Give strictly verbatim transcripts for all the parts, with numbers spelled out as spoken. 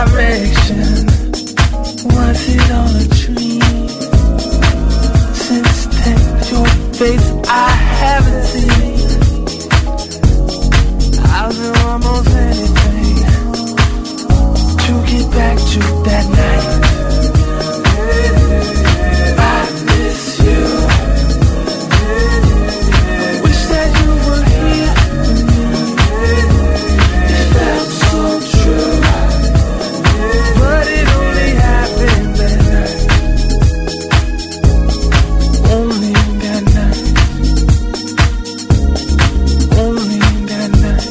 direction. Was it all a dream? Since then, your face I haven't seen. I'll do almost anything to get back to that night. I miss you. Wish that you were here with me. It felt so true, but it only happened that night. Only that night. Only that night.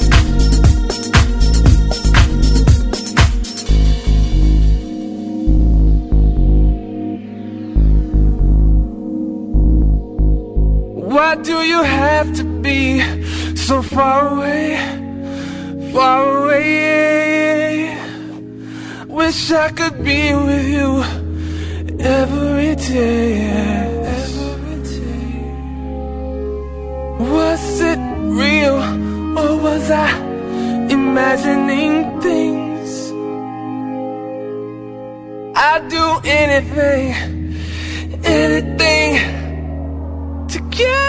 Why do you have to be so far away, far away? Wish I could be with you every day, every day. Was it real or was I imagining things? I'd do anything, anything to get